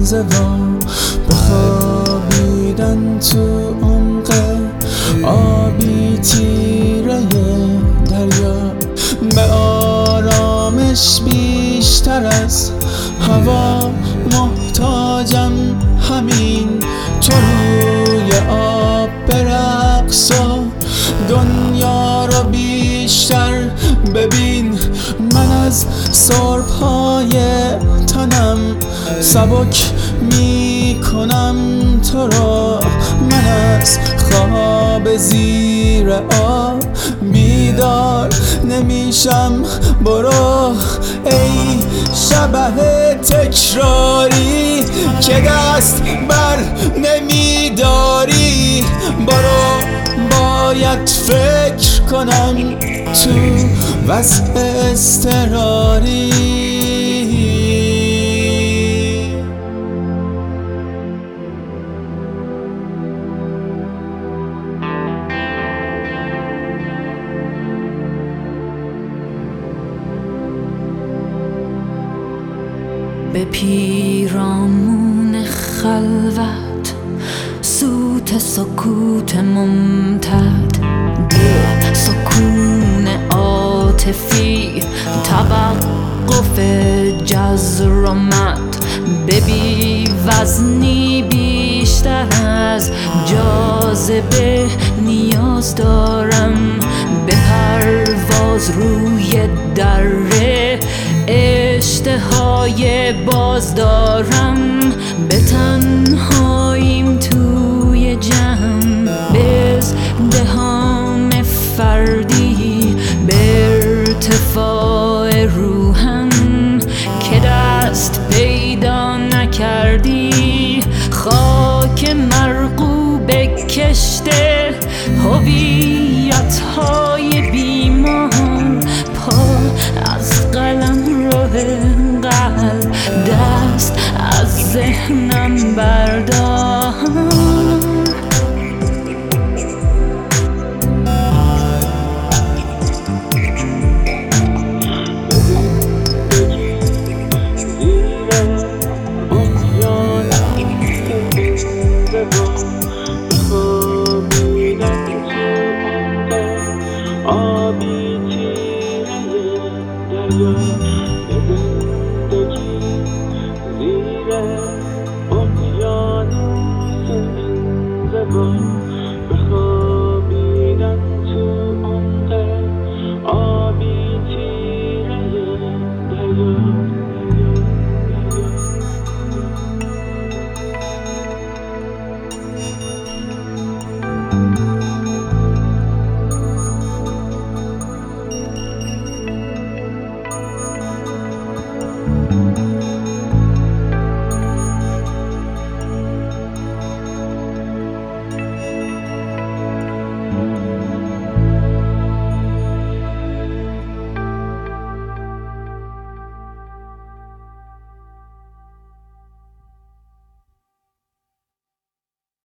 انزوا بخوابیدن تو عمق آبی تیره دریا، به آرامش بیشتر از هوا محتاجم، همین تو روی آب برقص و دنیا رو بیشتر ببین. من از سربهای تنم سبک میکنم تو رو، من از خواب زیر آب بیدار نمیشم. برو ای شبح تکراری که دست بر نمیداری، برو باید فکر کنم تو وضع اضطراری. به پیرامون خلوت سوت سکوت ممتد، به سکون عاطفی توقف جذر و مد، به بی وزنی بیشتر از جاذبه نیاز دارم، به پرواز روی دره اشتهای باز دارم، به تنهاییم توی جمع، به ازدحام فردی، به ارتفاع روحم که دست پیدا نکردی، خاک مرغوب کشته هویت‌های بیمار، پا از قلم رو قلب، دست از ذهنم بردار. زیر اقیانوس انزوا